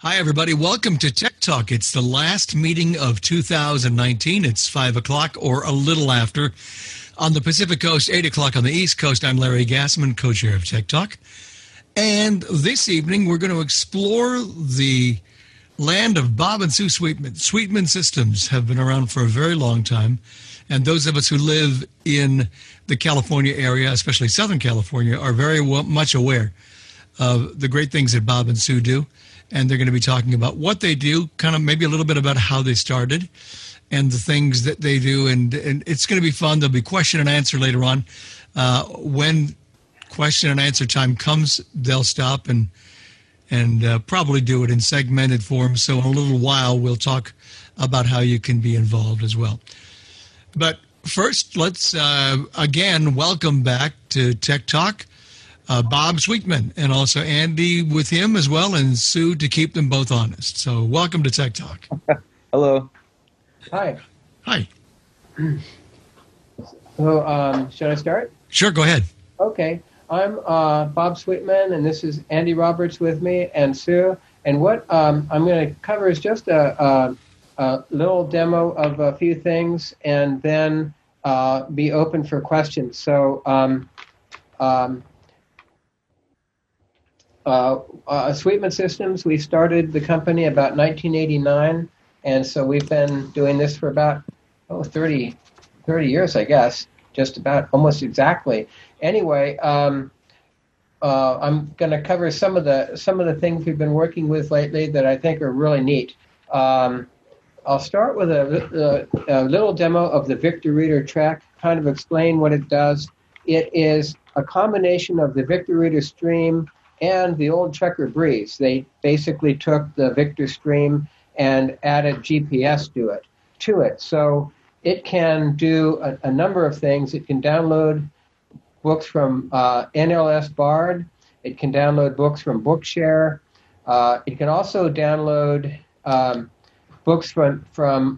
Hi, everybody. Welcome to Tech Talk. It's the last meeting of 2019. It's 5 o'clock or a little after on the Pacific Coast, 8 o'clock on the East Coast. I'm Larry Gassman, co-chair of Tech Talk. And this evening, we're going to explore the land of Bob and Sue Sweetman. Sweetman Systems have been around for a very long time. And those of us who live in the California area, especially Southern California, are very much aware of the great things that Bob and Sue do. And they're going to be talking about what they do, kind of maybe a little bit about how they started and the things that they do. And it's going to be fun. There'll be question and answer later on. When question and answer time comes, they'll stop and probably do it in segmented form. So in a little while, we'll talk about how you can be involved as well. But first, let's again welcome back to Tech Talk Bob Sweetman, and also Andy with him as well, and Sue to keep them both honest. So welcome to Tech Talk. Hello. Hi. Hi. So should I start? Sure, go ahead. Okay. I'm Bob Sweetman, and this is Andy Roberts with me, and Sue. And what I'm going to cover is just a little demo of a few things, and then be open for questions. So Sweetman Systems, we started the company about 1989, and so we've been doing this for about 30 years, I guess, just about almost exactly. Anyway, I'm going to cover some of the things we've been working with lately that I think are really neat. I'll start with a little demo of the Victor Reader Trek, kind of explain what it does. It is a combination of the Victor Reader Stream and the old Trekker Breeze. They basically took the Victor Stream and added GPS to it. So it can do a number of things. It can download books from NLS Bard. It can download books from Bookshare. It can also download books from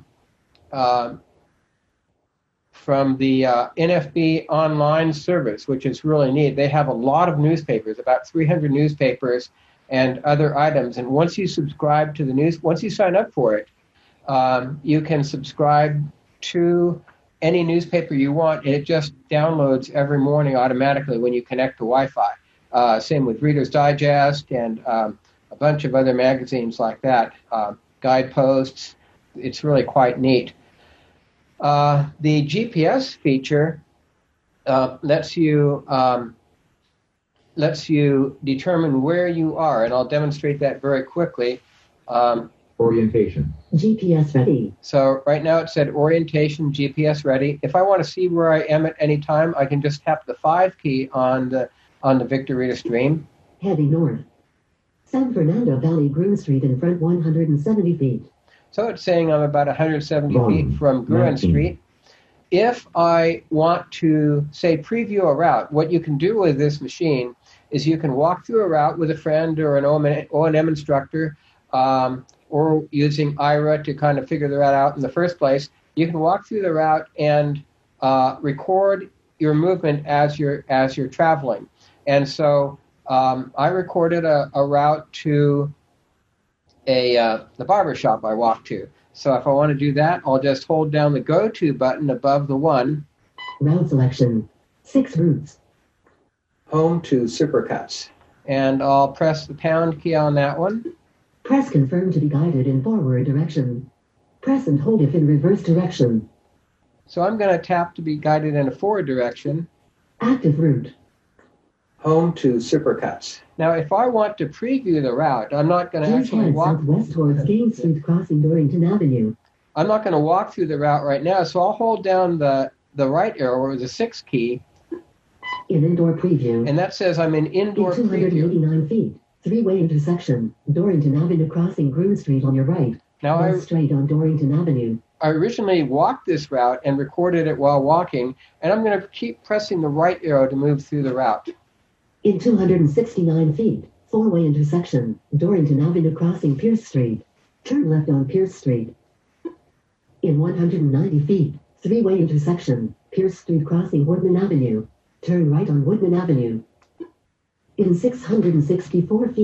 the NFB online service, which is really neat. They have a lot of newspapers, about 300 newspapers and other items. And once you subscribe to the news, once you sign up for it, you can subscribe to any newspaper you want, and it just downloads every morning automatically when you connect to Wi-Fi. Same with Reader's Digest and a bunch of other magazines like that, guideposts. It's really quite neat. The GPS feature lets you determine where you are, and I'll demonstrate that very quickly. Orientation. GPS ready. So right now it said orientation, GPS ready. If I want to see where I am at any time, I can just tap the 5 key on the Victor Reader Stream. Heading north. San Fernando Valley, Gruen Street in front 170 feet. So it's saying I'm about 170 feet from Gruen Street. If I want to, say, preview a route, what you can do with this machine is you can walk through a route with a friend or an O&M instructor, or using Ira to kind of figure the route out in the first place. You can walk through the route and record your movement as you're traveling. And so I recorded a route to the barber shop I walked to. So if I want to do that, I'll just hold down the Go To button above the 1. Route selection. 6 routes. Home to Supercuts. And I'll press the pound key on that one. Press confirm to be guided in forward direction. Press and hold if in reverse direction. So I'm going to tap to be guided in a forward direction. Active route. Home to Supercuts. Now, if I want to preview the route, I'm not going to actually walk southwest towards Gaines Street, crossing Dorrington Avenue. I'm not going to walk through the route right now, so I'll hold down the right arrow, or the 6 key. In indoor preview. And that says I'm in indoor in 289 feet. 3-way intersection. Dorrington Avenue, crossing Gruen Street on your right. Now Go straight on Dorrington Avenue. I originally walked this route and recorded it while walking, and I'm going to keep pressing the right arrow to move through the route. In 269 feet, 4-way intersection, Dorrington Avenue crossing Pierce Street. Turn left on Pierce Street. In 190 feet, 3-way intersection, Pierce Street crossing Woodman Avenue. Turn right on Woodman Avenue. In 664 feet,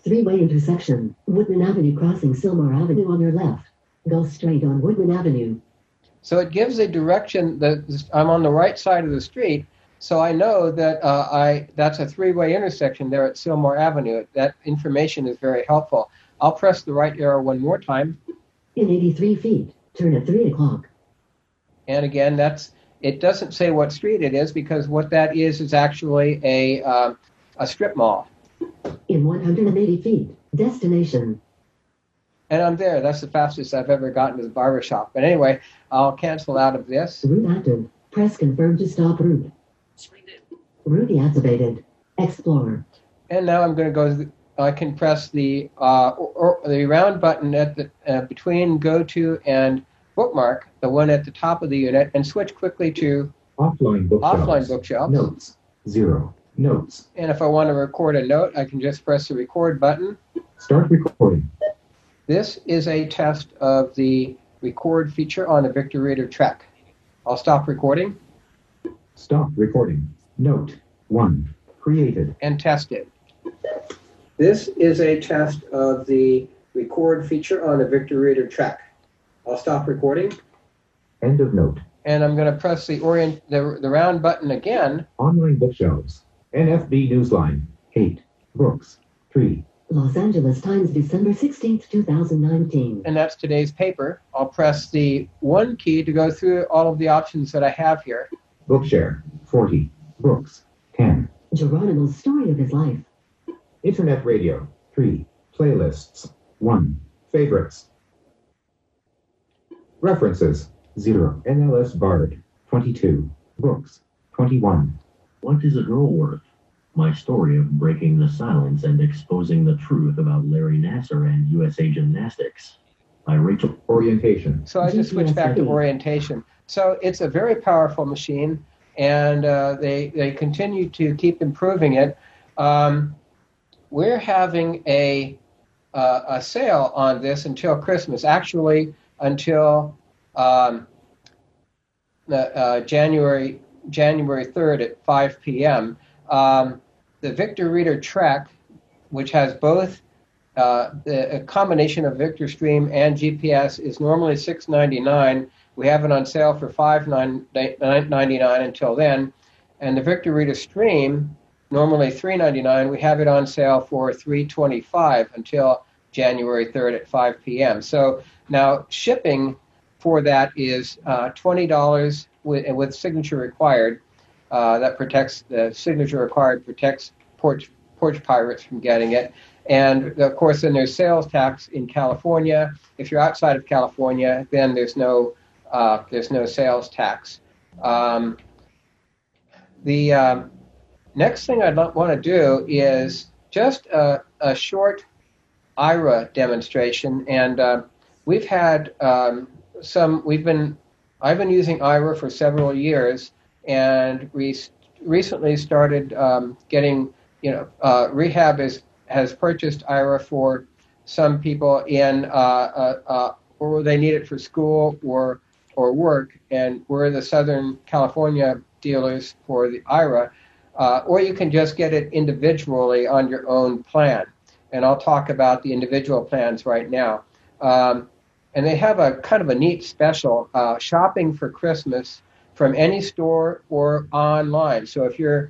Three-way intersection. Woodman Avenue crossing Silmar Avenue on your left. Go straight on Woodman Avenue. So it gives a direction that I'm on the right side of the street, so I know that that's a three-way intersection there at Silmar Avenue. That information is very helpful. I'll press the right arrow one more time. In 83 feet, turn at 3 o'clock. And again, it doesn't say what street it is, because what that is actually a strip mall. In 180 feet, destination. And I'm there. That's the fastest I've ever gotten to the barber shop. But anyway, I'll cancel out of this. Route active. Press confirm to stop route. Route deactivated. Explore. And now I'm going to go. I can press the round button at the between go to and bookmark, the one at the top of the unit, and switch quickly to offline bookshelves. Notes 0. Notes. And if I want to record a note, I can just press the record button. Start recording. This is a test of the record feature on the Victor Reader Trek. I'll stop recording. Stop recording. Note 1. Created. And test it. This is a test of the record feature on the Victor Reader Trek. I'll stop recording. End of note. And I'm going to press the round button again. Online bookshelves. NFB Newsline. 8. Books. 3. Los Angeles Times, December 16th, 2019. And that's today's paper. I'll press the 1 key to go through all of the options that I have here. Bookshare. 40. Books. 10. Geronimo's story of his life. Internet radio. 3. Playlists. 1. Favorites. References. 0. NLS Bard. 22. Books. 21. What is a girl worth? My story of breaking the silence and exposing the truth about Larry Nassar and USA Gymnastics. By Rachel. Orientation. So I just switched back to orientation. So it's a very powerful machine, and they continue to keep improving it. We're having a sale on this until Christmas. Actually, until January 3rd at 5 p.m. The Victor Reader Trek, which has both a combination of Victor Stream and GPS, is normally $6.99. We have it on sale for $5.99 until then. And the Victor Reader Stream, normally $3.99. We have it on sale for $3.25 until January 3rd at 5 p.m. So now shipping for that is $20 with signature required. That protects the signature required, protects porch pirates from getting it. And of course, then there's sales tax in California. If you're outside of California, then there's no sales tax. The next thing I'd want to do is just a short IRA demonstration, and we've had I've been using IRA for several years, and we recently started getting, Rehab has purchased IRA for some people in, or they need it for school or work, and we're the Southern California dealers for the IRA, or you can just get it individually on your own plan. And I'll talk about the individual plans right now. And they have a kind of a neat special, shopping for Christmas from any store or online. So if you're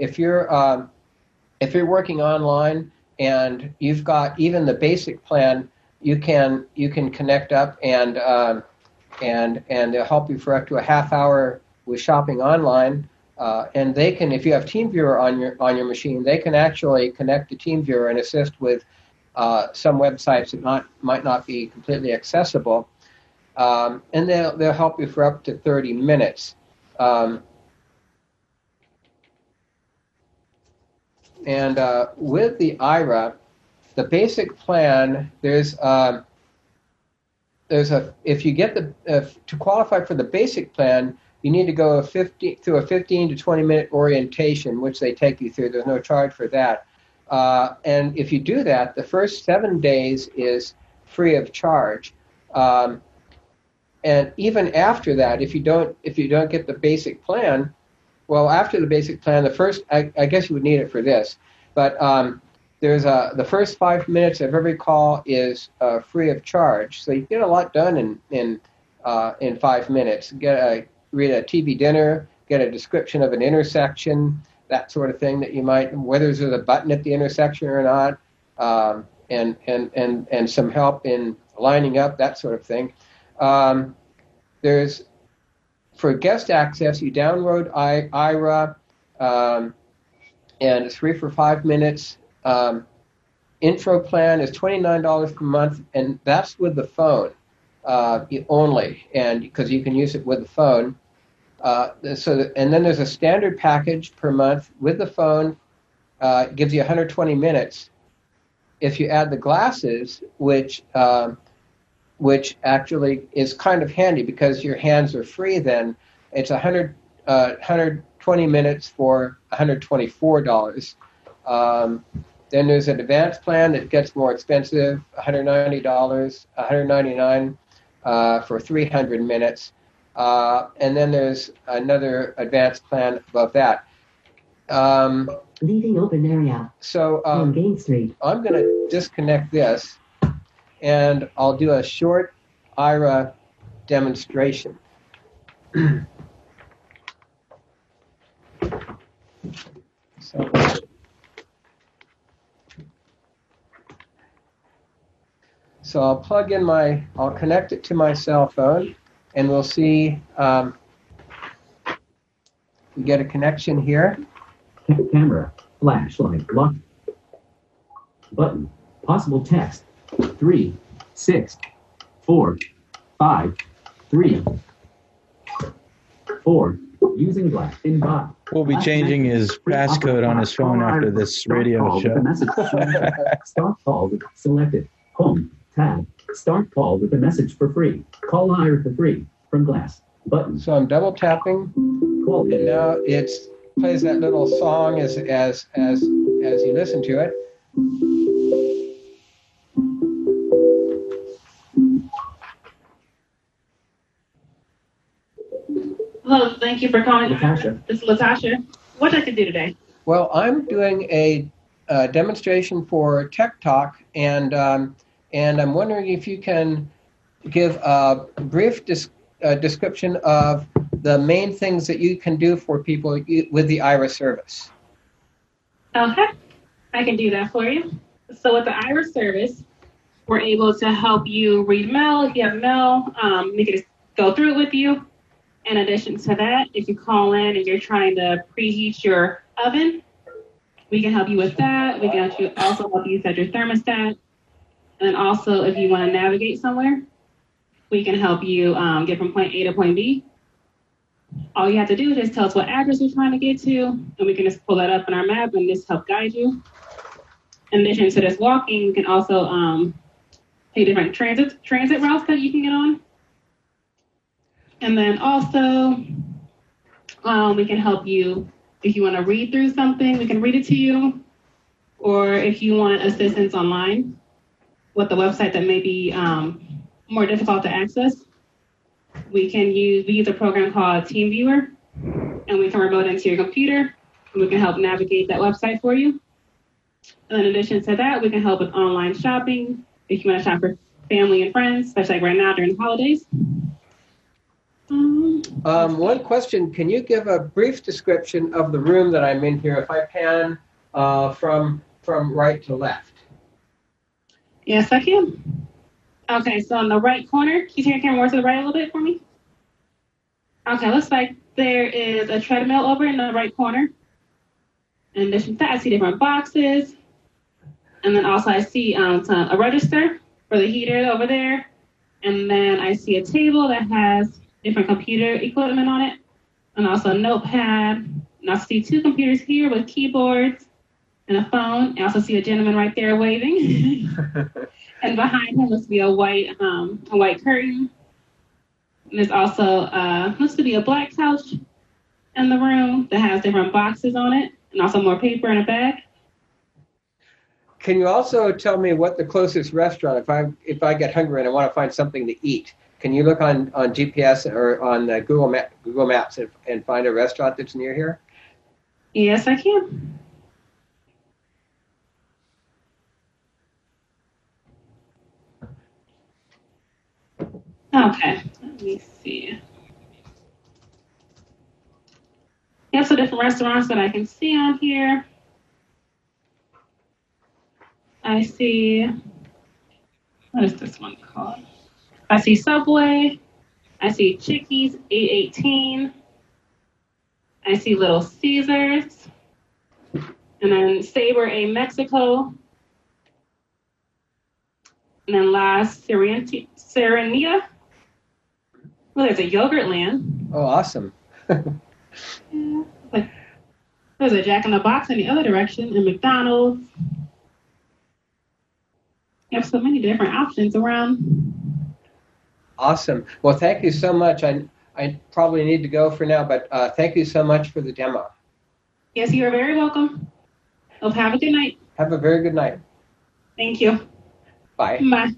working online and you've got even the basic plan, you can connect up and they'll help you for up to a half hour with shopping online. And they can, if you have TeamViewer on your machine, they can actually connect to TeamViewer and assist with some websites that might not be completely accessible, and they'll help you for up to 30 minutes. And with the IRA, the basic plan, if you get to qualify for the basic plan, you need to go through a 15 to 20 minute orientation, which they take you through. There's no charge for that. And if you do that, the first 7 days is free of charge. And even after that, if you don't get the basic plan, well, after the basic plan, I guess you would need it for this, but there's the first 5 minutes of every call is free of charge, so you get a lot done in 5 minutes. Read a TV dinner, get a description of an intersection, that sort of thing that you might, whether there's a button at the intersection or not, and some help in lining up, that sort of thing. There's, for guest access, you download Aira, and it's free for 5 minutes. Intro plan is $29 per month, and that's with the phone only, and because you can use it with the phone. And then there's a standard package per month with the phone. Gives you 120 minutes. If you add the glasses, which actually is kind of handy because your hands are free, then it's 120 minutes for $124. Then there's an advanced plan that gets more expensive, $190, $199 for 300 minutes. And then there's another advanced plan above that. Leaving open area. So on Gain Street. I'm going to disconnect this, and I'll do a short Aira demonstration. So I'll plug in I'll connect it to my cell phone, and we'll see we get a connection here. Camera, flashlight, lock. Button, possible text. 3, 6, 4, 5, 3, 4. Using glass in bot. We'll be changing his passcode on his phone after this radio show. Start call with selected. Home, tab. Start call with a message for free. Call Aira for free. From glass. Button. So I'm double tapping. Call. And now it plays that little song as you listen to it. Hello, thank you for calling. Latasha. This is Latasha. What I can do today? Well, I'm doing a demonstration for Tech Talk, and I'm wondering if you can give a brief description of the main things that you can do for people with the Aira service. Okay, I can do that for you. So with the Aira service, we're able to help you read mail. If you have mail, we can just go through it with you. In addition to that, if you call in and you're trying to preheat your oven, we can help you with that. We can also help you set your thermostat. And also, if you want to navigate somewhere, we can help you get from point A to point B. All you have to do is just tell us what address you're trying to get to, and we can just pull that up in our map and just help guide you. In addition to this walking, you can also take different transit routes that you can get on. And then also, we can help you if you want to read through something, we can read it to you. Or if you want assistance online with the website that may be more difficult to access, we use a program called TeamViewer, and we can remote into your computer, and we can help navigate that website for you. And in addition to that, we can help with online shopping if you want to shop for family and friends, especially like right now during the holidays. One question, can you give a brief description of the room that I'm in here if I pan from right to left? Yes, I can. Okay, so in the right corner, can you take your camera more to the right a little bit for me? Okay, looks like there is a treadmill over in the right corner. In addition to that, I see different boxes. And then also I see a register for the heater over there. And then I see a table that has different computer equipment on it, and also a notepad. And I see two computers here with keyboards and a phone. I also see a gentleman right there waving. And behind him looks to be a white curtain. And there's also looks to be a black couch in the room that has different boxes on it, and also more paper in a bag. Can you also tell me what the closest restaurant, if I get hungry and I want to find something to eat, can you look on GPS or on Google Maps and find a restaurant that's near here? Yes, I can. Okay, let me see. We have some different restaurants that I can see on here. I see, what is this one called? I see Subway. I see Chickies 818. I see Little Caesars. And then Saber A Mexico. And then last, Serenita. Well, there's a Yogurt Land. Oh, awesome. Yeah. Like, there's a Jack in the Box in the other direction, and McDonald's. You have so many different options around. Awesome. Well, thank you so much. I probably need to go for now, but thank you so much for the demo. Yes, you are very welcome. Well, have a good night. Have a very good night. Thank you. Bye. Bye.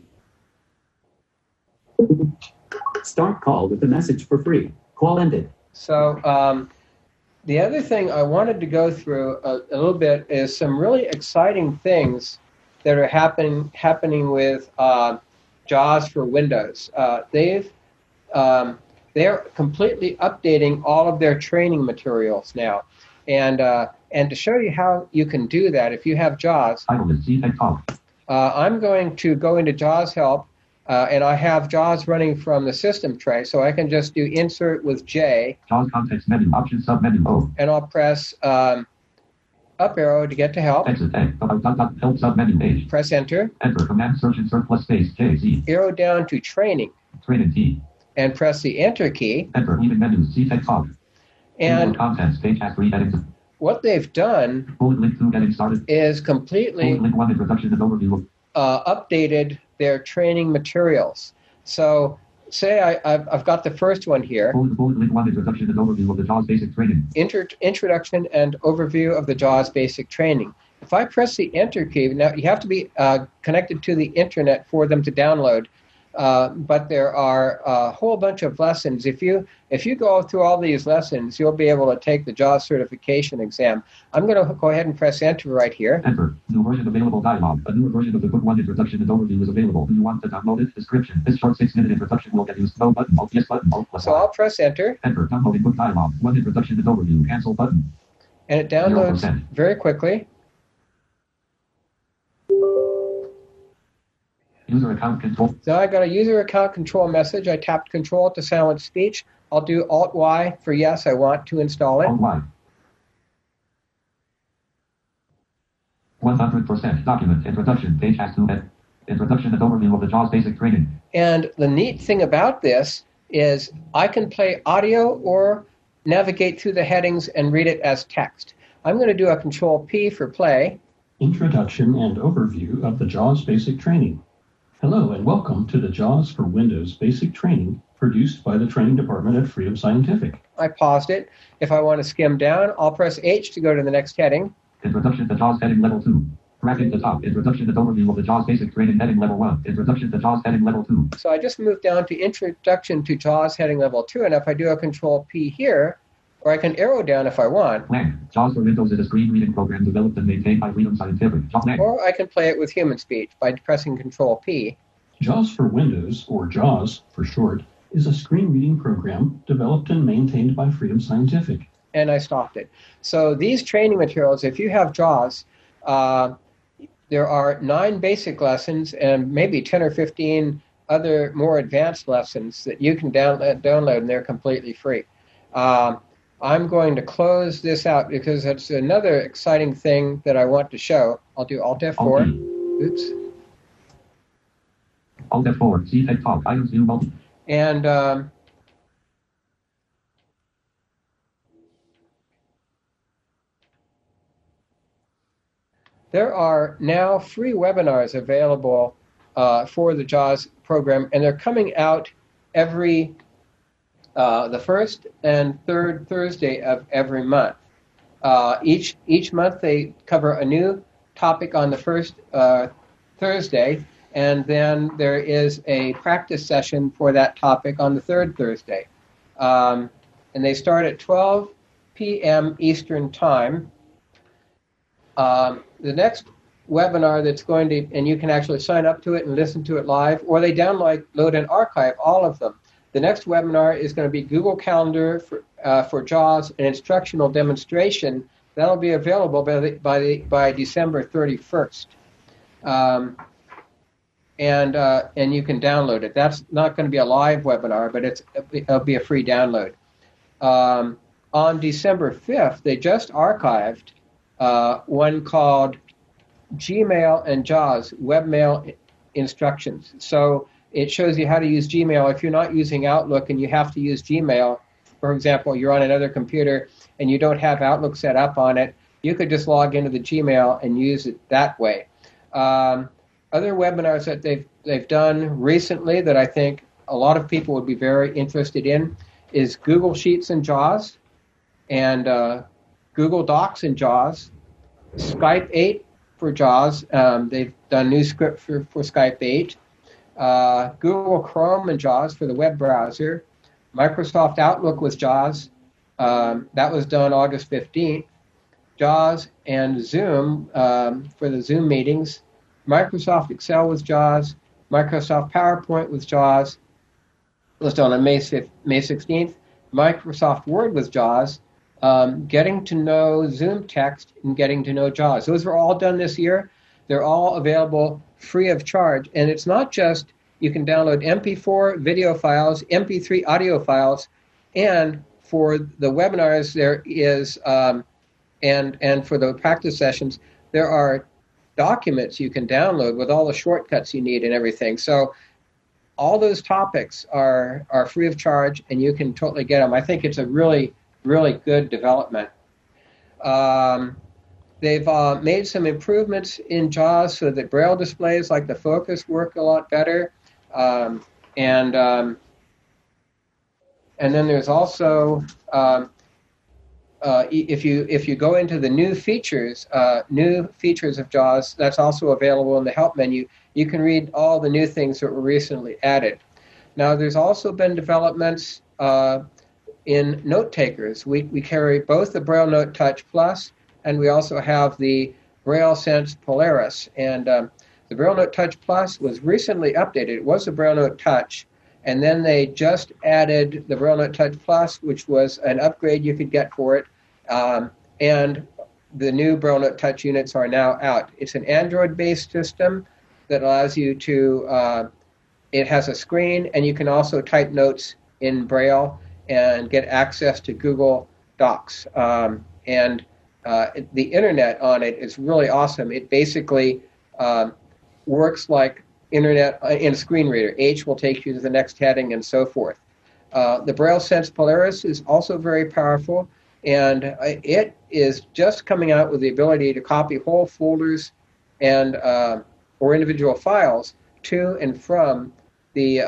Start call with a message for free. Call ended. So the other thing I wanted to go through a little bit is some really exciting things that are happening with JAWS for Windows. They're completely updating all of their training materials now, and to show you how you can do that, if you have JAWS, I'm going to go into JAWS Help, and I have JAWS running from the system tray, so I can just do Insert with J. JAWS context menu, option sub menu O. And I'll press up arrow to get to help. Exit A. Help sub menu page. Press Enter. Enter command search insert plus space J Z. Arrow down to Training. Training T. And press the Enter key. Enter even menus. C text off. And contents page has 3 headings. What they've done Bullet link 2 getting started. is completely Bullet link 1 introduction and overview. Updated their training materials. So say I've got the first one here. Bullet link 1 introduction and overview of the JAWS basic training. Introduction and overview of the JAWS basic training. If I press the Enter key, now you have to be connected to the internet for them to download. But there are a whole bunch of lessons. If you go through all these lessons, you'll be able to take the JAWS certification exam. I'm going to go ahead and press Enter right here. Enter. New version available dialog. A newer version of the Book 1 introduction and overview is available. Do you want to download it? Description. This short 6-minute introduction will get used. No button. Alt yes button. Alt plus. So I'll press Enter. Enter. Downloading book dialog. 1 introduction and overview. Cancel button. And it downloads 0%. very quickly. User account control. So I got a user account control message. I tapped Control to silence speech. I'll do Alt-Y for yes, I want to install it. Alt-Y. 100% document. Introduction. Page has 2 head. Introduction and overview of the JAWS basic training. And the neat thing about this is I can play audio or navigate through the headings and read it as text. I'm going to do a Control P for play. Introduction and overview of the JAWS basic training. Hello and welcome to the JAWS for Windows basic training produced by the training department at Freedom Scientific. I paused it. If I want to skim down, I'll press H to go to the next heading. Introduction to JAWS heading level 2. Bracket the top. Introduction and overview of the JAWS basic training heading level 1. Introduction to JAWS heading level 2. So I just moved down to Introduction to JAWS heading level 2, and if I do a Control P here, or I can arrow down if I want. Blank. JAWS for Windows is a screen reading program developed and maintained by Freedom Scientific. Or I can play it with human speech by pressing Control P. JAWS for Windows, or JAWS for short, is a screen reading program developed and maintained by Freedom Scientific. And I stopped it. So these training materials, if you have JAWS, there are 9 basic lessons and maybe 10 or 15 other more advanced lessons that you can download, and they're completely free. I'm going to close this out because it's another exciting thing that I want to show. I'll do Alt F4. Oops. Alt F4. See text top. Items view multi. And there are now free webinars available for the JAWS program, and they're coming out every the first and third Thursday of every month. Each month they cover a new topic on the first Thursday, and then there is a practice session for that topic on the third Thursday. And they start at 12 p.m. Eastern Time. The next webinar that's going to, and you can actually sign up to it and listen to it live, or they download and archive all of them. The next webinar is going to be Google Calendar for JAWS, an instructional demonstration. That'll be available by December 31st. And you can download it. That's not going to be a live webinar, but it'll be a free download. On December 5th, they just archived one called Gmail and JAWS webmail instructions. So it shows you how to use Gmail. If you're not using Outlook and you have to use Gmail, for example, you're on another computer and you don't have Outlook set up on it, you could just log into the Gmail and use it that way. Other webinars that they've done recently that I think a lot of people would be very interested in is Google Sheets in JAWS and Google Docs in JAWS, Skype 8 for JAWS. They've done new script for Skype 8, Google Chrome and JAWS for the web browser, Microsoft Outlook with JAWS. That was done August 15th. JAWS and Zoom for the Zoom meetings, Microsoft Excel with JAWS, Microsoft PowerPoint with JAWS was done on May 16th, Microsoft Word with JAWS, getting to know Zoom text and getting to know JAWS. Those were all done this year. They're all available free of charge. And it's not just you can download MP4 video files, MP3 audio files, and for the webinars there is, and for the practice sessions, there are documents you can download with all the shortcuts you need and everything. So all those topics are free of charge, and you can totally get them. I think it's a really, really good development. They've made some improvements in JAWS so that Braille displays like the Focus work a lot better. And then there's also, if you go into the new features of JAWS, that's also available in the help menu. You can read all the new things that were recently added. Now, there's also been developments in note takers. We carry both the Braille Note Touch Plus, and we also have the Braille Sense Polaris. And the Braille Note Touch Plus was recently updated. It was the Braille Note Touch, and then they just added the Braille Note Touch Plus, which was an upgrade you could get for it. And the new Braille Note Touch units are now out. It's an Android-based system that allows you to, it has a screen, and you can also type notes in Braille and get access to Google Docs. And the internet on it is really awesome. It basically works like internet in a screen reader. H will take you to the next heading and so forth. The Braille Sense Polaris is also very powerful, and it is just coming out with the ability to copy whole folders and or individual files to and from the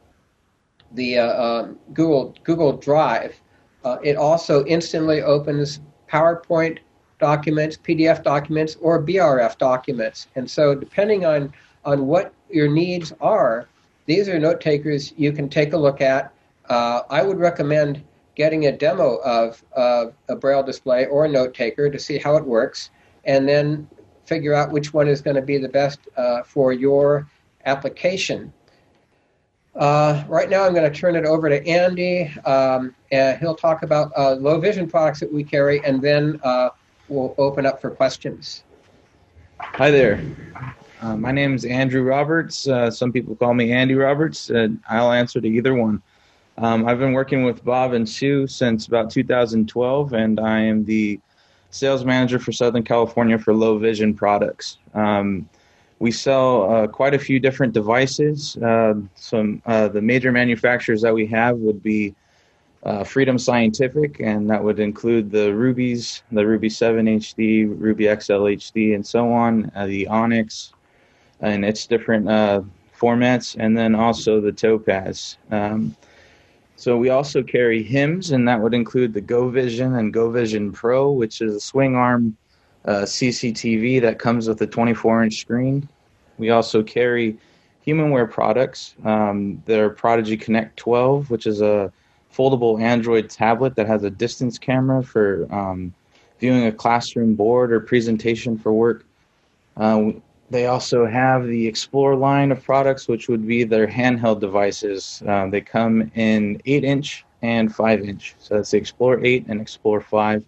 Google Drive. It also instantly opens PowerPoint documents, PDF documents, or BRF documents. And so depending on what your needs are, these are note takers you can take a look at. I would recommend getting a demo of a Braille display or a note taker to see how it works, and then figure out which one is going to be the best for your application. Right now I'm going to turn it over to Andy, and he'll talk about low vision products that we carry, and then we'll open up for questions. Hi there. My name is Andrew Roberts. Some people call me Andy Roberts. I'll answer to either one. I've been working with Bob and Sue since about 2012, and I am the sales manager for Southern California for low vision products. We sell quite a few different devices. The major manufacturers that we have would be Freedom Scientific, and that would include the Rubies, the Ruby 7 HD, Ruby XL HD, and so on, the Onyx, and its different formats, and then also the Topaz. So we also carry HIMS, and that would include the GoVision and GoVision Pro, which is a swing arm CCTV that comes with a 24-inch screen. We also carry HumanWare products. They're Prodigy Connect 12, which is a foldable Android tablet that has a distance camera for viewing a classroom board or presentation for work. They also have the Explore line of products, which would be their handheld devices. They come in 8-inch and 5-inch. So that's the Explore 8 and Explore 5.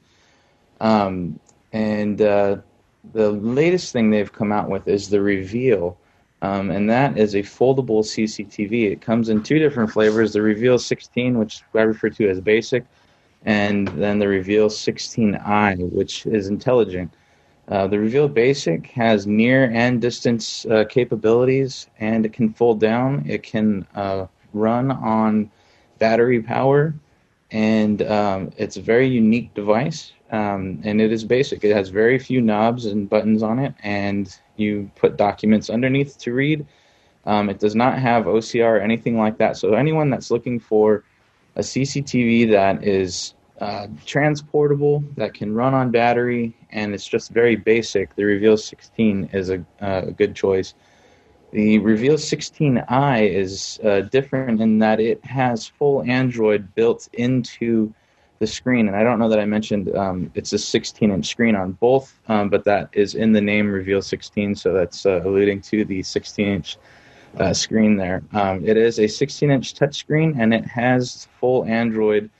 The latest thing they've come out with is the Reveal. And that is a foldable CCTV. It comes in 2 different flavors, the Reveal 16, which I refer to as basic, and then the Reveal 16i, which is intelligent. The Reveal Basic has near and distance capabilities, and it can fold down. It can run on battery power, and it's a very unique device, and it is basic. It has very few knobs and buttons on it, and you put documents underneath to read. It does not have OCR or anything like that, so anyone that's looking for a CCTV that is transportable, that can run on battery, and it's just very basic, the Reveal 16 is a good choice. The Reveal 16i is different in that it has full Android built into the screen, and I don't know that I mentioned it's a 16-inch screen on both, but that is in the name Reveal 16, so that's alluding to the 16-inch screen there. It is a 16-inch touchscreen, and it has full Android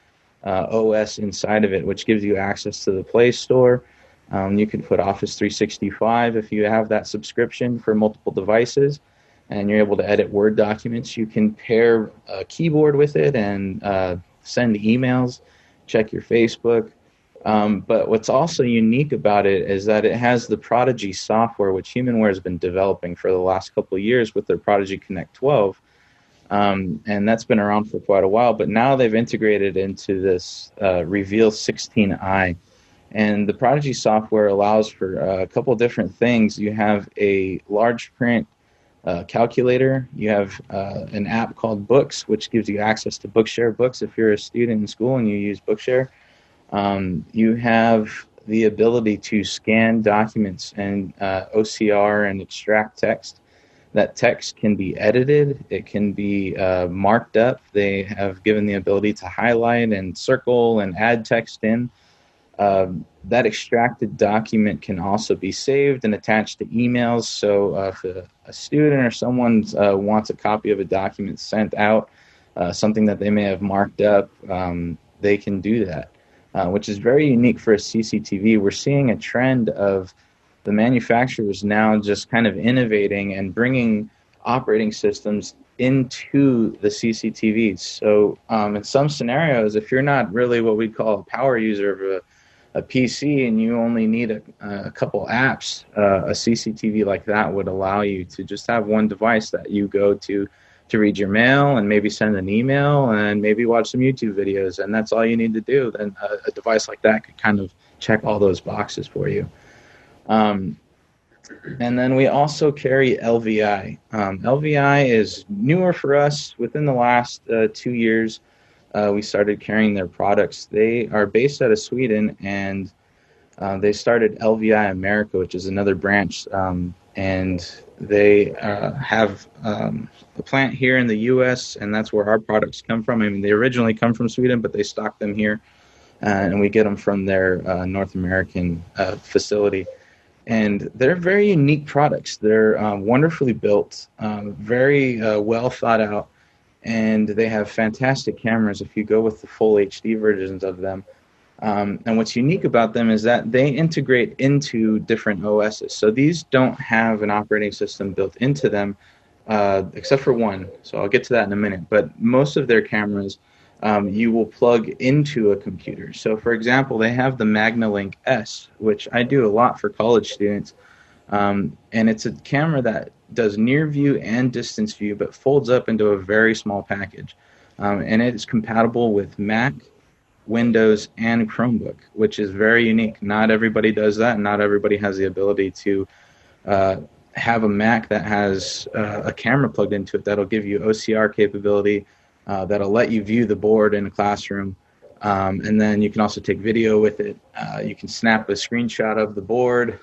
OS inside of it, which gives you access to the Play Store. You can put Office 365 if you have that subscription for multiple devices, and you're able to edit Word documents. You can pair a keyboard with it and send emails, check your Facebook. But what's also unique about it is that it has the Prodigy software, which HumanWare has been developing for the last couple of years with their Prodigy Connect 12. And that's been around for quite a while, but now they've integrated into this Reveal 16i. And the Prodigy software allows for a couple different things. You have a large print calculator. You have an app called Books, which gives you access to Bookshare books if you're a student in school and you use Bookshare. You have the ability to scan documents and OCR and extract text. That text can be edited. It can be marked up. They have given the ability to highlight and circle and add text in. That extracted document can also be saved and attached to emails. So if a student or someone wants a copy of a document sent out, something that they may have marked up, they can do that, which is very unique for a CCTV. We're seeing a trend of the manufacturers now just kind of innovating and bringing operating systems into the CCTVs. So in some scenarios, if you're not really what we'd call a power user of a PC and you only need a couple apps, a CCTV like that would allow you to just have one device that you go to read your mail and maybe send an email and maybe watch some YouTube videos, and that's all you need to do. Then a device like that could kind of check all those boxes for you. And then we also carry LVI. LVI is newer for us. Within the last 2 years, we started carrying their products. They are based out of Sweden, and they started LVI America, which is another branch, and they have a plant here in the U.S., and that's where our products come from. I mean, they originally come from Sweden, but they stock them here, and we get them from their North American facility. And they're very unique products. They're wonderfully built, very well thought out, and they have fantastic cameras if you go with the full HD versions of them. And what's unique about them is that they integrate into different OSs. So these don't have an operating system built into them, except for one. So I'll get to that in a minute. But most of their cameras, you will plug into a computer. So, for example, they have the MagnaLink S, which I do a lot for college students. And it's a camera that does near view and distance view, but folds up into a very small package. And it's compatible with Mac, Windows, and Chromebook, which is very unique. Not everybody does that, and not everybody has the ability to have a Mac that has a camera plugged into it that'll give you OCR capability, that'll let you view the board in a classroom. And then you can also take video with it. You can snap a screenshot of the board.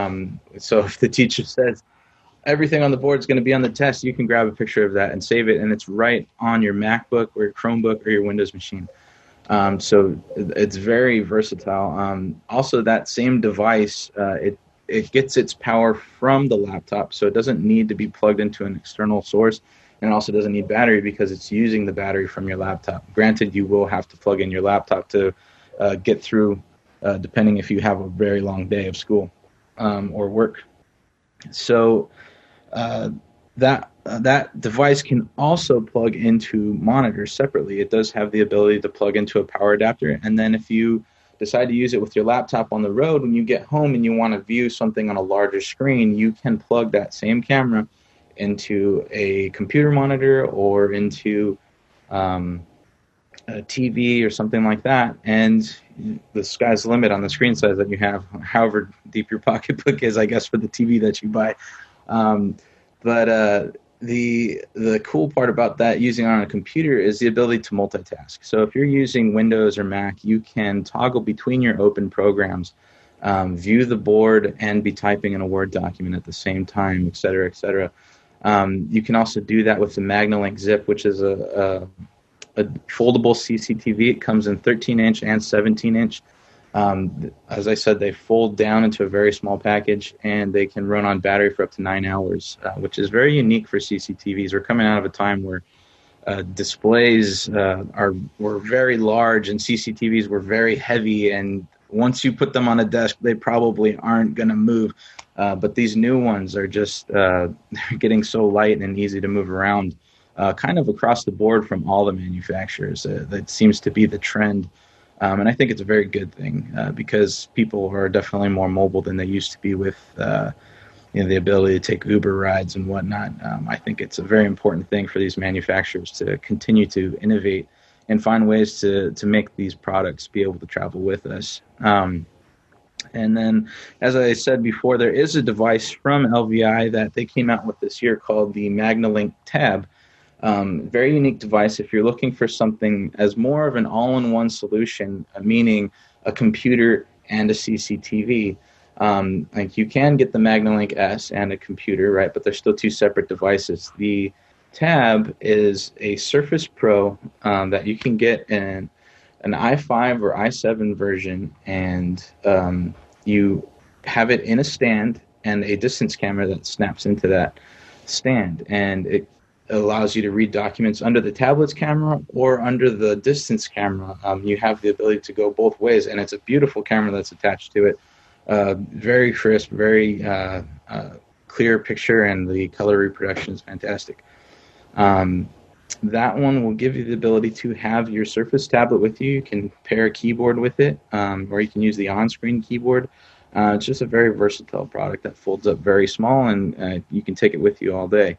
So if the teacher says everything on the board is going to be on the test, you can grab a picture of that and save it, and it's right on your MacBook or your Chromebook or your Windows machine. So it's very versatile. Also, that same device, it it gets its power from the laptop, so it doesn't need to be plugged into an external source, and it also doesn't need battery because it's using the battery from your laptop. Granted, you will have to plug in your laptop to get through, depending if you have a very long day of school or work. So that device can also plug into monitors separately. It does have the ability to plug into a power adapter, and then if you decide to use it with your laptop on the road, when you get home and you want to view something on a larger screen, you can plug that same camera into a computer monitor or into a TV or something like that, and the sky's the limit on the screen size that you have, however deep your pocketbook is, I guess, for the TV that you buy. But the cool part about that using it on a computer is the ability to multitask. So if you're using Windows or Mac, you can toggle between your open programs, view the board, and be typing in a Word document at the same time, et cetera, et cetera. You can also do that with the MagnaLink Zip, which is a foldable CCTV. It comes in 13-inch and 17-inch. As I said, they fold down into a very small package, and they can run on battery for up to 9 hours, which is very unique for CCTVs. We're coming out of a time where displays were very large and CCTVs were very heavy, and once you put them on a desk, they probably aren't going to move. But these new ones are just getting so light and easy to move around, kind of across the board from all the manufacturers. That seems to be the trend. And I think it's a very good thing because people are definitely more mobile than they used to be with the ability to take Uber rides and whatnot. I think it's a very important thing for these manufacturers to continue to innovate and find ways to make these products be able to travel with us. And then, as I said before, there is a device from LVI that they came out with this year called the MagnaLink Tab. Very unique device if you're looking for something as more of an all-in-one solution, meaning a computer and a CCTV. Like you can get the MagnaLink S and a computer, right? But they're still two separate devices. The Tab is a Surface Pro that you can get in an i5 or i7 version, and you have it in a stand and a distance camera that snaps into that stand, and it allows you to read documents under the tablet's camera or under the distance camera. You have the ability to go both ways, and it's a beautiful camera that's attached to it. Very crisp, very clear picture, and the color reproduction is fantastic. That one will give you the ability to have your Surface tablet with you. You can pair a keyboard with it, or you can use the on-screen keyboard. It's just a very versatile product that folds up very small, and you can take it with you all day.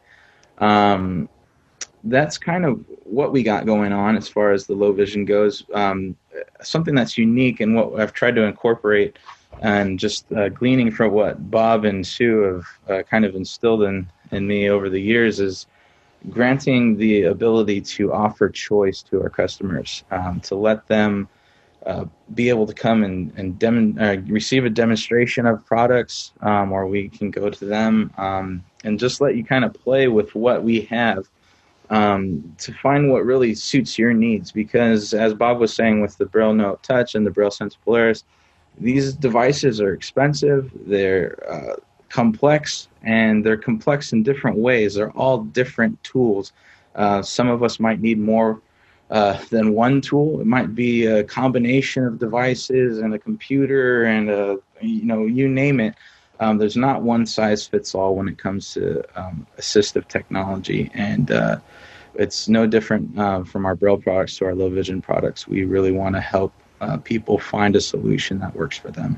That's kind of what we got going on as far as the low vision goes. Something that's unique and what I've tried to incorporate, and just gleaning from what Bob and Sue have kind of instilled in me over the years, is granting the ability to offer choice to our customers, to let them be able to come and receive a demonstration of products, or we can go to them and just let you kind of play with what we have to find what really suits your needs. Because as Bob was saying with the Braille Note Touch and the Braille Sense Polaris, these devices are expensive, they're complex, and they're complex in different ways. They're all different tools. Some of us might need more than one tool. It might be a combination of devices and a computer and you name it. There's not one size fits all when it comes to assistive technology, and it's no different from our Braille products to our low vision products. We really want to help people find a solution that works for them.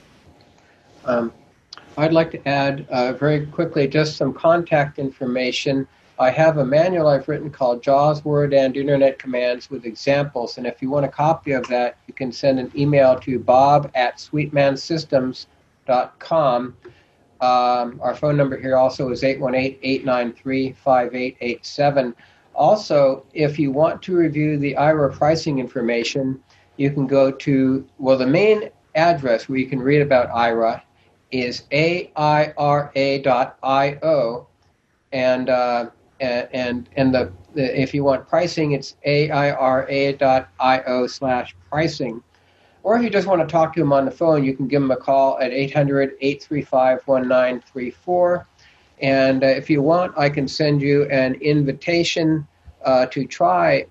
I'd like to add very quickly just some contact information. I have a manual I've written called JAWS, Word, and Internet Commands with examples, and if you want a copy of that, you can send an email to bob@sweetmansystems.com. Our phone number here also is 818-893-5887. Also, if you want to review the IRA pricing information, you can go to, the main address where you can read about IRA is aira.io, and if you want pricing, it's aira.io/pricing. Or if you just want to talk to him on the phone, you can give him a call at 800-835-1934. And if you want, I can send you an invitation to try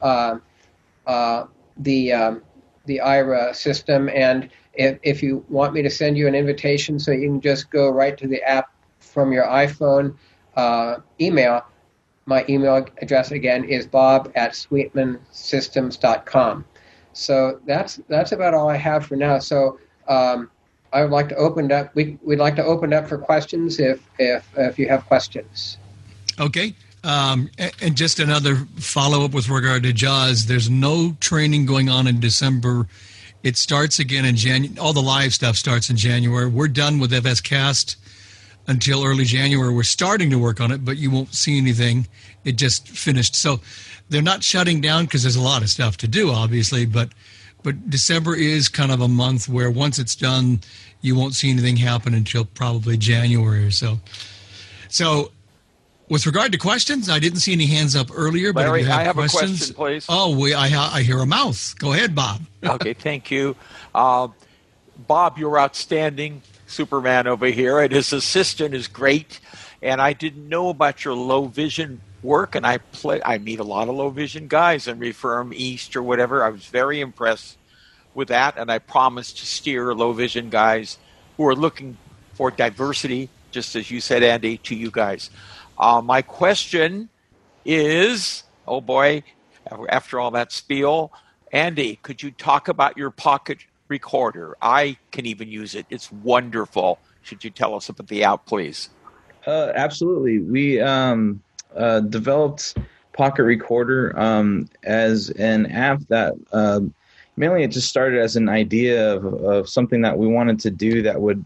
the Aira system. And if you want me to send you an invitation so you can just go right to the app from your iPhone, email. My email address again is bob@sweetmansystems.com. So that's about all I have for now. So I would like to open up. We'd like to open up for questions if you have questions. Okay. And just another follow-up with regard to JAWS. There's no training going on in December. It starts again in January. All the live stuff starts in January. We're done with FSCast until early January. We're starting to work on it, but you won't see anything. It just finished. So they're not shutting down because there's a lot of stuff to do, obviously, but December is kind of a month where once it's done, you won't see anything happen until probably January or so. So with regard to questions, I didn't see any hands up earlier, but Larry, if you have I have questions, a question, please. Oh, I hear a mouth. Go ahead, Bob. Okay, thank you. Bob, you're outstanding. Superman over here, and his assistant is great. And I didn't know about your low vision work, and I meet a lot of low vision guys and refer them east or whatever. I was very impressed with that, and I promised to steer low vision guys who are looking for diversity, just as you said, Andy, to you guys. My question is, oh boy, after all that spiel, Andy, could you talk about your pocket recorder? I can even use it. It's wonderful. Should you tell us about the app, please? Absolutely. We developed Pocket Recorder as an app that mainly it just started as an idea of something that we wanted to do that would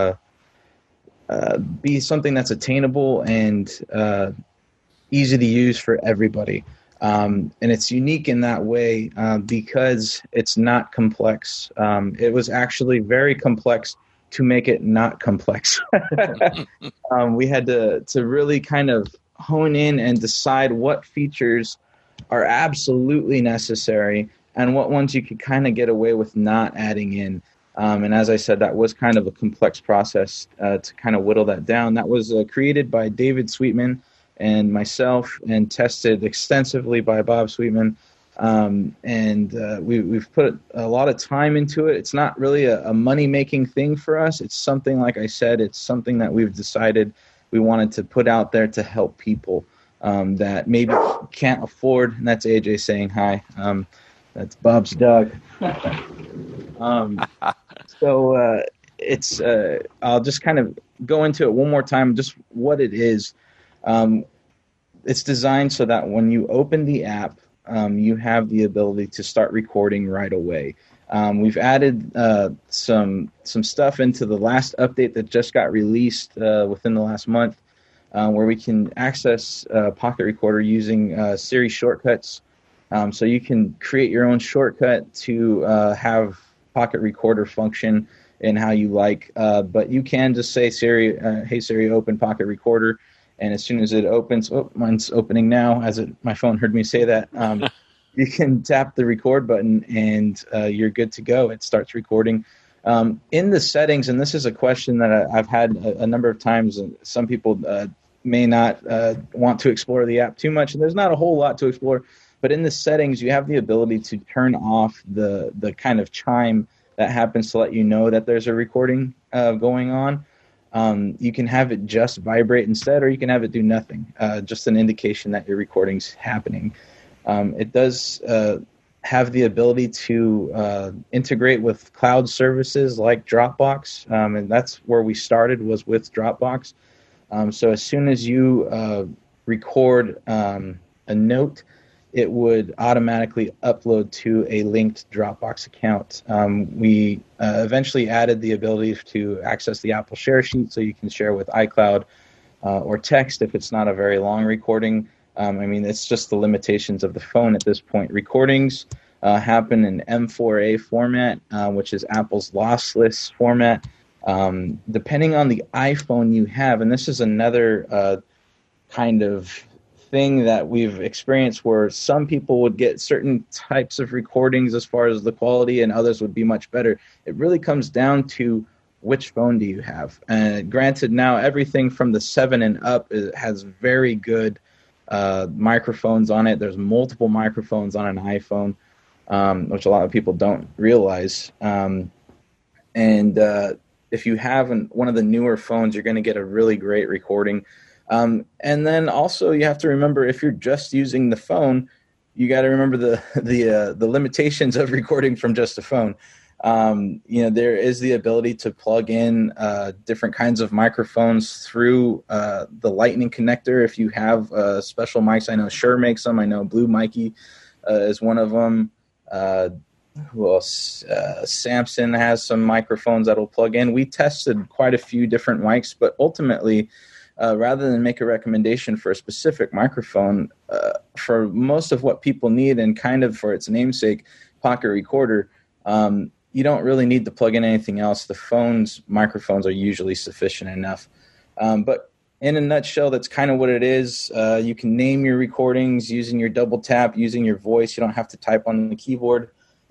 be something that's attainable and easy to use for everybody. And it's unique in that way because it's not complex. It was actually very complex to make it not complex. We had to really kind of hone in and decide what features are absolutely necessary and what ones you could kind of get away with not adding in. And as I said, that was kind of a complex process to kind of whittle that down. That was created by David Sweetman and myself and tested extensively by Bob Sweetman. We've put a lot of time into it. It's not really a money-making thing for us. It's something, like I said, it's something that we've decided we wanted to put out there to help people that maybe can't afford. And that's AJ saying hi. That's Bob's dog. I'll just kind of go into it one more time, just what it is. It's designed so that when you open the app, you have the ability to start recording right away. We've added some stuff into the last update that just got released within the last month, where we can access Pocket Recorder using Siri shortcuts. So you can create your own shortcut to have Pocket Recorder function in how you like. But you can just say, Siri, hey Siri, open Pocket Recorder. And as soon as it opens, mine's opening now, my phone heard me say that, you can tap the record button and you're good to go. It starts recording. In the settings, and this is a question that I've had a number of times, and some people may not want to explore the app too much, and there's not a whole lot to explore, but in the settings, you have the ability to turn off the kind of chime that happens to let you know that there's a recording going on. You can have it just vibrate instead, or you can have it do nothing, just an indication that your recording's happening. It does have the ability to integrate with cloud services like Dropbox, and that's where we started, was with Dropbox. So as soon as you record a note, it would automatically upload to a linked Dropbox account. We eventually added the ability to access the Apple Share Sheet, so you can share with iCloud or text if it's not a very long recording. It's just the limitations of the phone at this point. Recordings happen in M4A format, which is Apple's lossless format. Depending on the iPhone you have, and this is another kind of thing that we've experienced where some people would get certain types of recordings as far as the quality and others would be much better. It really comes down to which phone do you have. And granted, now everything from the 7 and up has very good microphones on it. There's multiple microphones on an iPhone, which a lot of people don't realize. If you have one of the newer phones, you're going to get a really great recording. And then also you have to remember, if you're just using the phone, you got to remember the limitations of recording from just a phone. There is the ability to plug in different kinds of microphones through the Lightning connector. If you have special mics, I know Shure makes them. I know Blue Mikey is one of them. Who else? Samson has some microphones that will plug in. We tested quite a few different mics, but ultimately, rather than make a recommendation for a specific microphone, for most of what people need and kind of for its namesake, pocket recorder, you don't really need to plug in anything else. The phone's microphones are usually sufficient enough. But in a nutshell, that's kind of what it is. You can name your recordings using your double tap, using your voice. You don't have to type on the keyboard.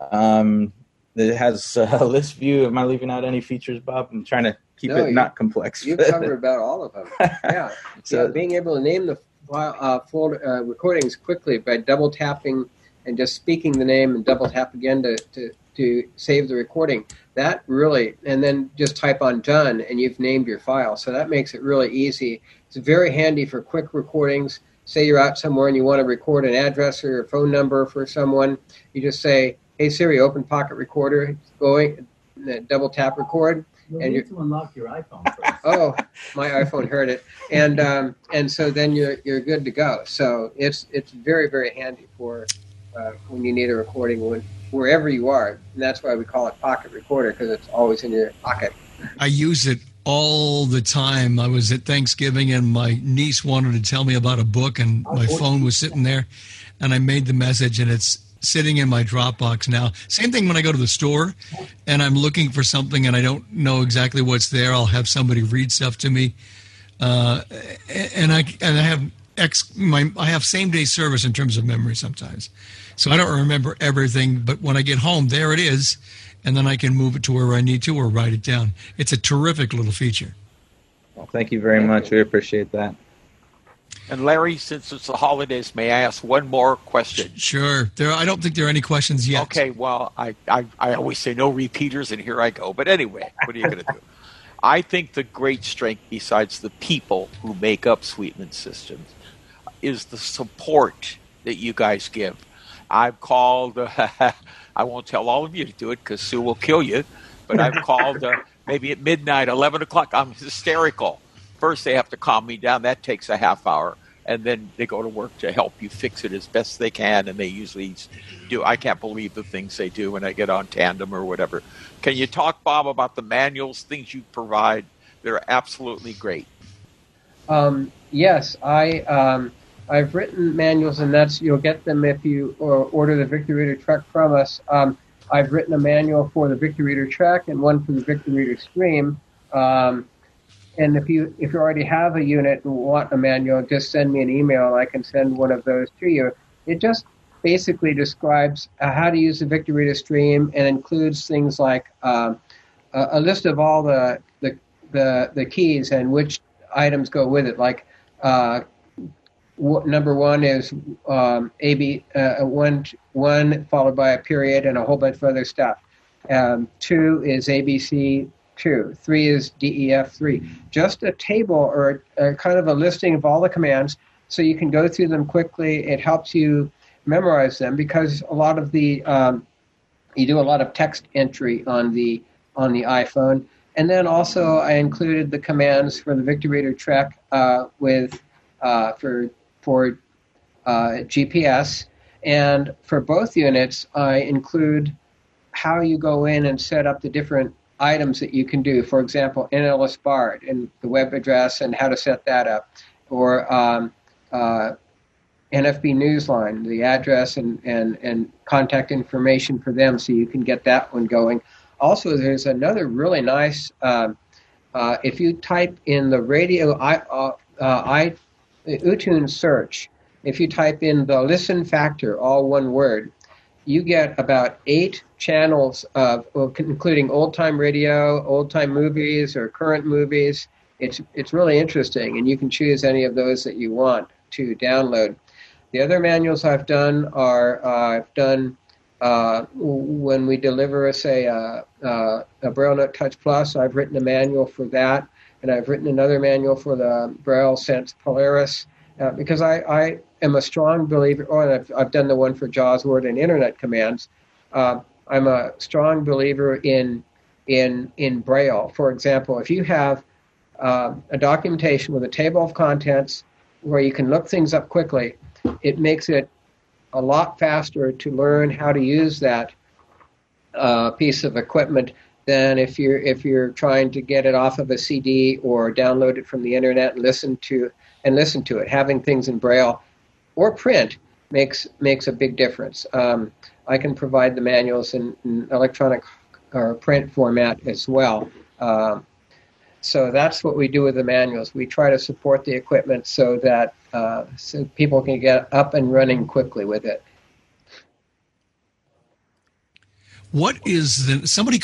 It has a list view. Am I leaving out any features, Bob? I'm trying to keep it not complex. You've covered about all of them. Yeah. So being able to name the folder, recordings quickly by double tapping and just speaking the name and double tap again to save the recording. That really, and then just type on done and you've named your file. So that makes it really easy. It's very handy for quick recordings. Say you're out somewhere and you want to record an address or a phone number for someone. You just say, "Hey Siri, open Pocket Recorder." It's going, double tap record. You'll need to unlock your iPhone first. Oh, my iPhone heard it, and so then you're good to go. So it's very, very handy for when you need a recording wherever you are, and that's why we call it Pocket Recorder, because it's always in your pocket. I use it all the time. I was at Thanksgiving and my niece wanted to tell me about a book and my phone was sitting there and I made the message and it's sitting in my Dropbox now. Same thing when I go to the store and I'm looking for something and I don't know exactly what's there. I'll have somebody read stuff to me. And I have same day service in terms of memory sometimes. So I don't remember everything, but when I get home, there it is. And then I can move it to where I need to or write it down. It's a terrific little feature. Well, thank you very much. We appreciate that. And Larry, since it's the holidays, may I ask one more question? Sure. I don't think there are any questions yet. Okay, well, I always say no repeaters, and here I go. But anyway, what are you going to do? I think the great strength, besides the people who make up Sweetman Systems, is the support that you guys give. I've called, I won't tell all of you to do it because Sue will kill you, but I've called maybe at midnight, 11 o'clock. I'm hysterical. First, they have to calm me down. That takes a half hour. And then they go to work to help you fix it as best they can, and they usually do. I can't believe the things they do when I get on Tandem or whatever. Can you talk, Bob, about the manuals, things you provide? They're absolutely great. Yes, I've written manuals, and you'll get them if you order the Victor Reader Trek from us. I've written a manual for the Victor Reader Trek and one for the Victor Reader Stream. And if you already have a unit and want a manual, just send me an email. I can send one of those to you. It just basically describes how to use the Victor Reader Stream and includes things like a list of all the keys and which items go with it. Like number one is one followed by a period and a whole bunch of other stuff. 2 is ABC. 2. 3 is DEF 3. Just a table or kind of a listing of all the commands so you can go through them quickly. It helps you memorize them because a lot of you do a lot of text entry on the iPhone. And then also I included the commands for the Victor Reader Trek for GPS. And for both units, I include how you go in and set up the different items that you can do. For example, NLS Bard and the web address and how to set that up, or NFB Newsline, the address and contact information for them, so you can get that one going. Also, there's another really nice. If you type in the radio uTunes search, if you type in the listen factor, all one word, you get about 8 channels of, including old-time radio, old-time movies, or current movies. It's really interesting, and you can choose any of those that you want to download. The other manuals I've done are when we deliver, say, a BrailleNote Touch Plus. I've written a manual for that, and I've written another manual for the Braille Sense Polaris, because I am a strong believer, I've done the one for JAWS Word and Internet Commands. I'm a strong believer in Braille. For example, if you have a documentation with a table of contents where you can look things up quickly, it makes it a lot faster to learn how to use that piece of equipment than if you're trying to get it off of a CD or download it from the internet and listen to it. Having things in Braille or print makes a big difference. I can provide the manuals in electronic or print format as well. So that's what we do with the manuals. We try to support the equipment so that so people can get up and running quickly with it. What is somebody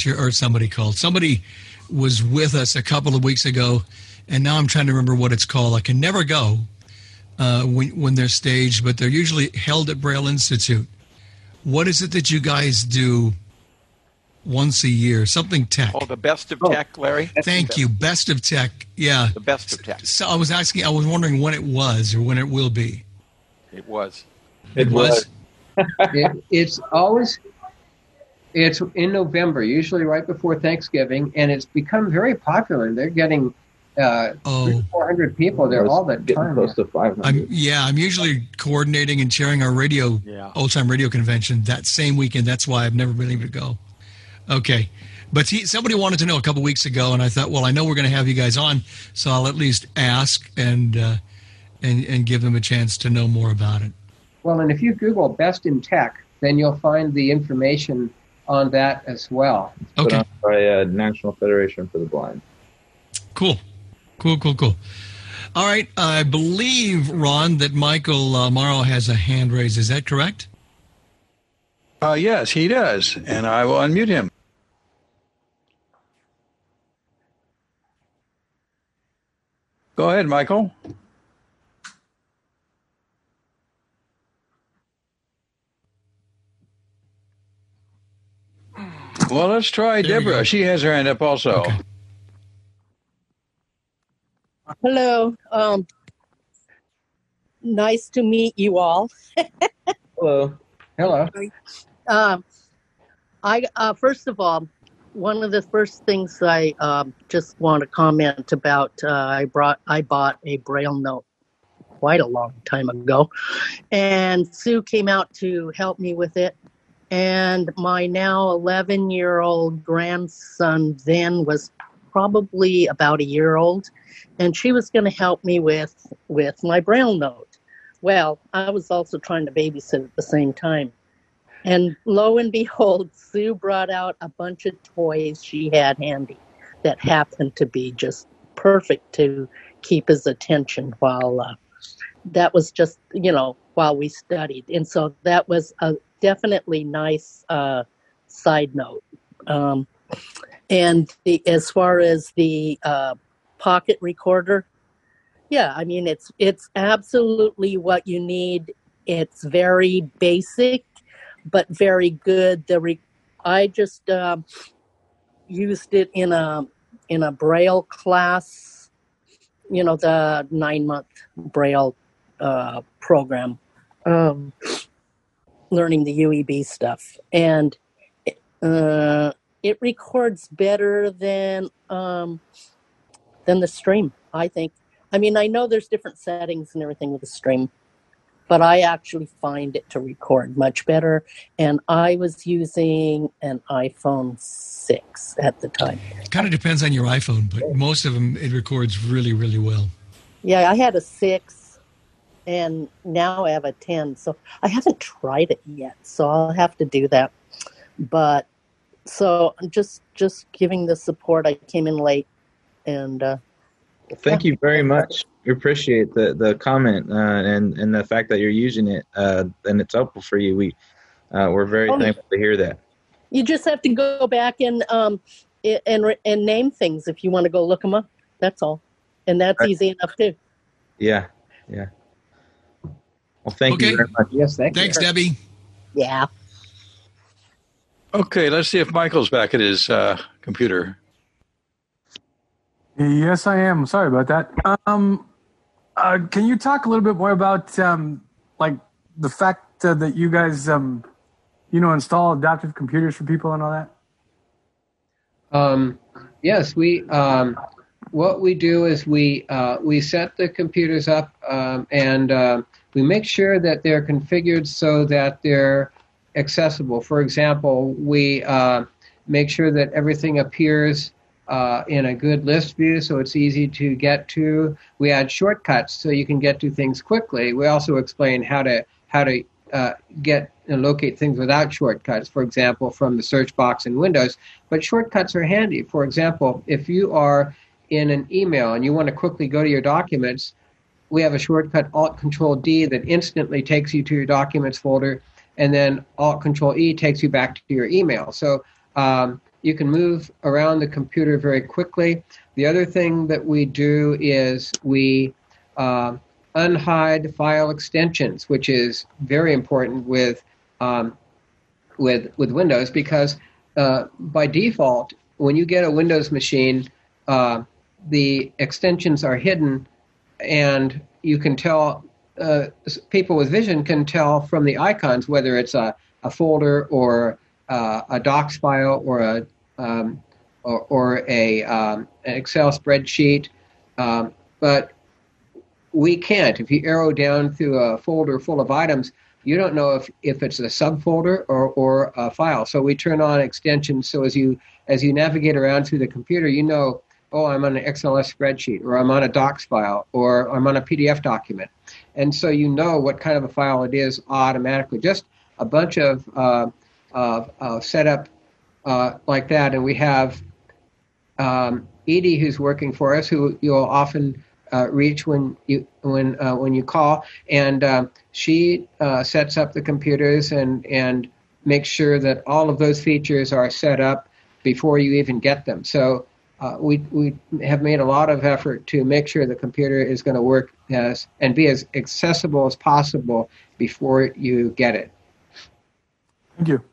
was with us a couple of weeks ago, and now I'm trying to remember what it's called. I can never go when they're staged, but they're usually held at Braille Institute. What is it that you guys do once a year? Something tech. Oh, the Best of Tech, Larry? Thank you. Best of Tech. Yeah. The Best of Tech. So I was wondering when it was or when it will be. It was. It was? It's in November, usually right before Thanksgiving, and it's become very popular. They're getting 400 people there all the time. Close to 500. I'm usually coordinating and chairing our old-time radio convention that same weekend. That's why I've never been able to go. Okay. But somebody wanted to know a couple weeks ago, and I thought, well, I know we're going to have you guys on, so I'll at least ask and give them a chance to know more about it. Well, and if you Google Best in Tech, then you'll find the information on that as well. Okay. By National Federation for the Blind. Cool. All right. I believe, Ron, that Michael Morrow has a hand raised. Is that correct? Yes, he does, and I will unmute him. Go ahead, Michael. Well, let's try Deborah. She has her hand up also. Okay. Hello. Nice to meet you all. Hello. I first of all, one of the first things I just want to comment about, I bought a Braille note quite a long time ago, and Sue came out to help me with it. And my now 11-year-old grandson then was probably about a year old, and she was going to help me with my Braille note. Well, I was also trying to babysit at the same time. And lo and behold, Sue brought out a bunch of toys she had handy that happened to be just perfect to keep his attention while that was just, while we studied. And so that was a definitely nice side note. And as far as the pocket recorder, yeah, I mean, it's absolutely what you need. It's very basic, but very good. I just used it in a Braille class, the 9-month Braille program, learning the UEB stuff, and it records better than the Stream, I think. I mean, I know there's different settings and everything with the Stream, but I actually find it to record much better. And I was using an iPhone 6 at the time. It kind of depends on your iPhone, but most of them, it records really, really well. Yeah, I had a 6, and now I have a 10. So I haven't tried it yet, so I'll have to do that. But so just giving the support. I came in late and Well, thank you very much. We appreciate the comment and the fact that you're using it and it's helpful for you. We're very thankful to hear that. You just have to go back and name things if you want to go look them up. That's all, and that's easy enough too. Yeah. Well, thank you very much. Yes, Thanks, Debbie. Yeah. Okay, let's see if Michael's back at his computer. Yes, I am. Sorry about that. Can you talk a little bit more about like the fact that you guys install adaptive computers for people and all that? Yes, we. What we do is we set the computers up and we make sure that they're configured so that they're accessible. For example, we make sure that everything appears in a good list view so it's easy to get to. We add shortcuts so you can get to things quickly. We also explain how to get and locate things without shortcuts, for example, from the search box in Windows. But shortcuts are handy. For example, if you are in an email and you want to quickly go to your documents, we have a shortcut Alt-Control-D that instantly takes you to your documents folder, and then Alt-Control-E takes you back to your email. So you can move around the computer very quickly. The other thing that we do is we unhide file extensions, which is very important with Windows because by default, when you get a Windows machine, the extensions are hidden, and you can tell, people with vision can tell from the icons whether it's a folder or a docs file or an Excel spreadsheet, but we can't. If you arrow down through a folder full of items, you don't know if it's a subfolder or a file. So we turn on extensions so as you navigate around through the computer, you know, oh, I'm on an XLS spreadsheet, or I'm on a docs file, or I'm on a PDF document. And so you know what kind of a file it is automatically. Just a bunch of setup like that. And we have Edie, who's working for us, who you'll often reach when you call, and she sets up the computers and makes sure that all of those features are set up before you even get them. So we have made a lot of effort to make sure the computer is going to work and be as accessible as possible before you get it. Thank you.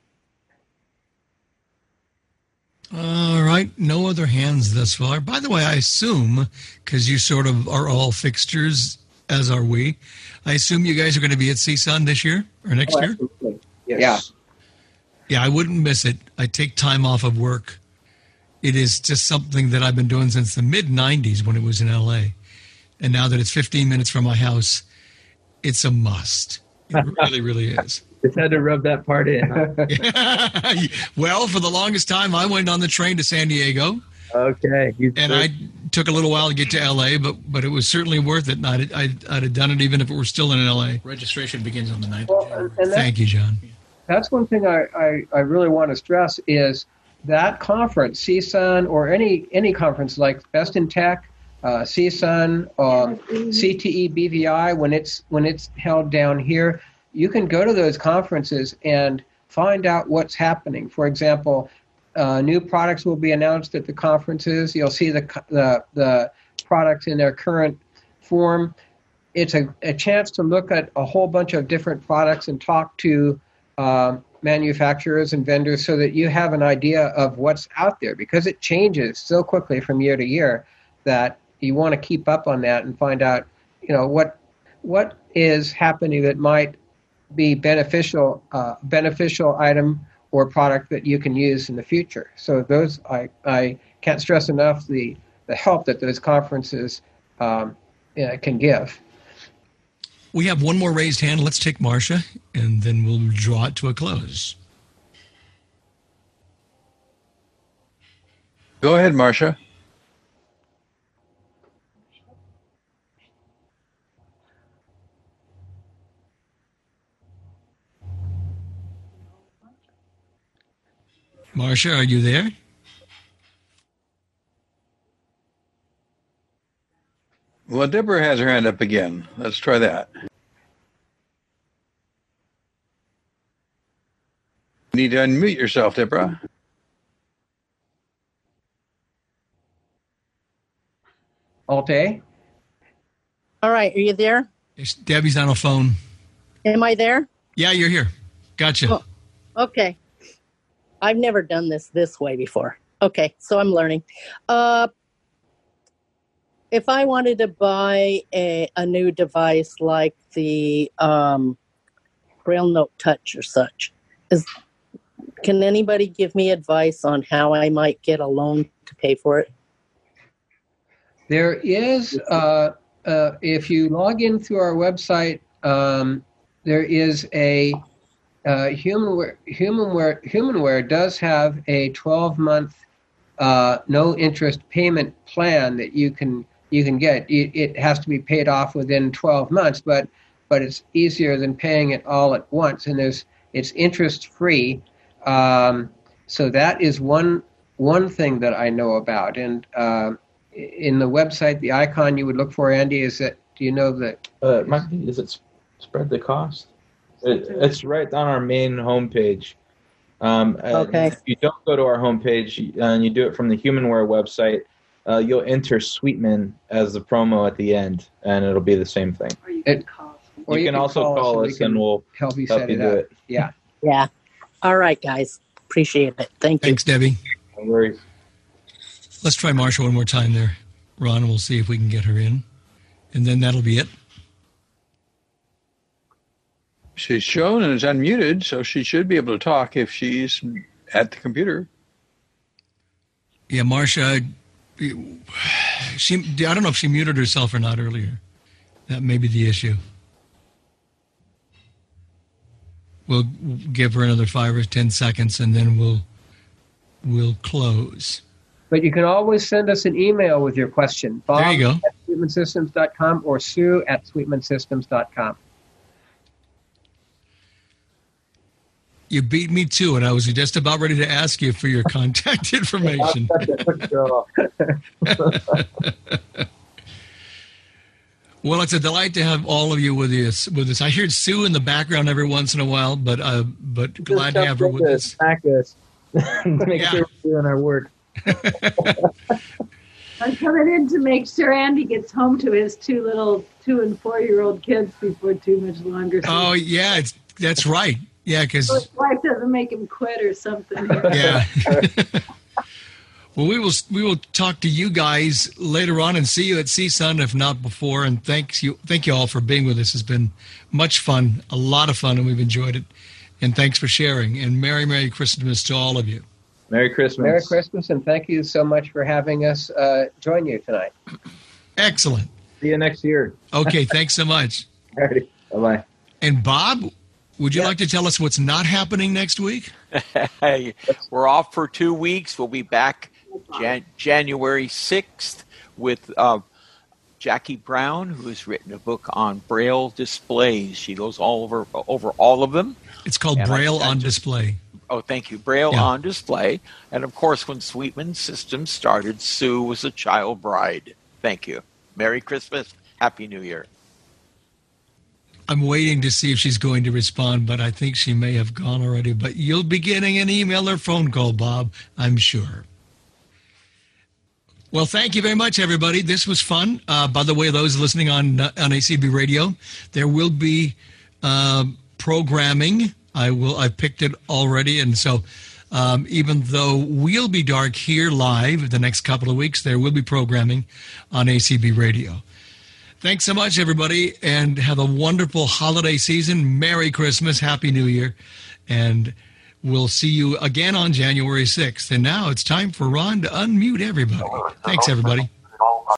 All right. No other hands thus far. By the way, I assume, because you sort of are all fixtures, as are we, I assume you guys are going to be at CSUN this year or next year? Absolutely. Yes. Yeah, I wouldn't miss it. I take time off of work. It is just something that I've been doing since the mid-'90s when it was in L.A. And now that it's 15 minutes from my house, it's a must. It really, really is. Just had to rub that part in. Huh? Well, for the longest time, I went on the train to San Diego. Okay. And I took a little while to get to L.A., but it was certainly worth it. And I'd have done it even if it were still in L.A. Registration begins on the 9th of January. Thank you, John. That's one thing I really want to stress is that conference, CSUN, or any conference like Best in Tech, CSUN, CTE BVI, when it's held down here, you can go to those conferences and find out what's happening. For example, new products will be announced at the conferences. You'll see the products in their current form. It's a chance to look at a whole bunch of different products and talk to manufacturers and vendors so that you have an idea of what's out there, because it changes so quickly from year to year that you want to keep up on that and find out, what is happening that might be beneficial item or product that you can use in the future. So those, I can't stress enough the help that those conferences can give. We have one more raised hand. Let's take Marcia, and then we'll draw it to a close. Go ahead, Marcia. Marcia, are you there? Well, Deborah has her hand up again. Let's try that. You need to unmute yourself, Deborah. Alt-A? All right, are you there? Debbie's on a phone. Am I there? Yeah, you're here. Gotcha. Oh, okay. I've never done this way before. Okay, so I'm learning. If I wanted to buy a new device like the Braille Note Touch or such, can anybody give me advice on how I might get a loan to pay for it? There is, if you log in through our website, there is a Humanware does have a 12-month no interest payment plan that you can get. It has to be paid off within 12 months, but it's easier than paying it all at once, and it's interest free. So that is one thing that I know about. And in the website, the icon you would look for, Andy, is that, do you know that? Is it Spread the Cost? It's right on our main homepage. Okay. If you don't go to our homepage and you do it from the Humanware website, you'll enter Sweetman as the promo at the end, and it'll be the same thing. Or you can You can also call us, and we'll help you set it do up. it. Yeah. Yeah. All right, guys. Appreciate it. Thank you. Thanks, Debbie. No worries. Let's try Marsha one more time there, Ron, and we'll see if we can get her in. And then that'll be it. She's shown and is unmuted, so she should be able to talk if she's at the computer. Yeah, Marsha, I don't know if she muted herself or not earlier. That may be the issue. We'll give her another 5 or 10 seconds, and then we'll close. But you can always send us an email with your question. Bob There you go. at sweetmansystems.com or Sue at sweetmansystems.com. You beat me to it. I was just about ready to ask you for your contact information. Well, it's a delight to have all of you with us. I hear Sue in the background every once in a while, but glad to have her with us. Smack us. Make sure we're doing our work. I'm coming in to make sure Andy gets home to his 2 and 4-year-old kids before too much longer. Oh, yeah, that's right. Yeah, because so his wife doesn't make him quit or something. Yeah. Well, we will talk to you guys later on and see you at CSUN, if not before. And thank you all for being with us. It's been much fun, a lot of fun, and we've enjoyed it. And thanks for sharing. And Merry Christmas to all of you. Merry Christmas. Merry Christmas, and thank you so much for having us join you tonight. Excellent. See you next year. Okay, thanks so much. All right. Bye-bye. And Bob, would you like to tell us what's not happening next week? Hey, we're off for 2 weeks. We'll be back January 6th with Jackie Brown, who has written a book on Braille displays. She goes over all of them. It's called Braille on Display. Oh, thank you. Braille on Display. And, of course, when Sweetman Systems started, Sue was a child bride. Thank you. Merry Christmas. Happy New Year. I'm waiting to see if she's going to respond, but I think she may have gone already. But you'll be getting an email or phone call, Bob, I'm sure. Well, thank you very much, everybody. This was fun. By the way, those listening on ACB Radio, there will be programming. I've picked it already, and so even though we'll be dark here live the next couple of weeks, there will be programming on ACB Radio. Thanks so much, everybody, and have a wonderful holiday season. Merry Christmas, Happy New Year, and we'll see you again on January 6th. And now it's time for Ron to unmute everybody. Thanks, everybody.